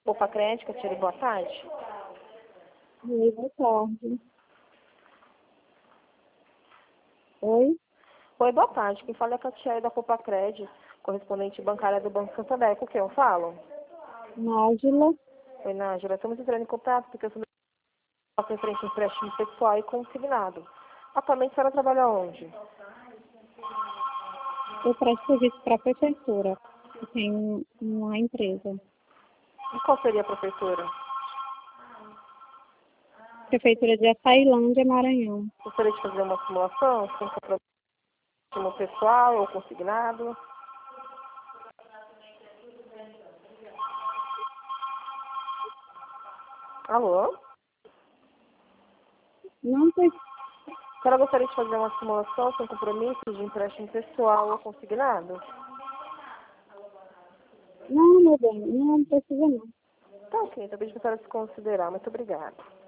Opa, Crédito, Catiele, boa tarde. Oi, boa tarde. Oi? Oi, boa tarde. Quem fala é a Catiele da Copa Crédito, correspondente bancária do Banco Santander. Com quem eu falo? Nájila. Oi, Nájila. Estamos entrando em contato porque eu sou referente a empréstimo pessoal e consignado. Atualmente, a senhora trabalha onde? Eu presto serviço para a prefeitura. Eu tenho uma empresa. E qual seria a prefeitura? Prefeitura de Açailândia, Maranhão. Gostaria de fazer uma simulação com empréstimo pessoal ou consignado? Alô? Não sei. A senhora gostaria de fazer uma simulação sem compromisso de empréstimo pessoal ou consignado? Não, meu bem. Não precisa não. Tá ok, talvez a senhora se considerar. Muito obrigada.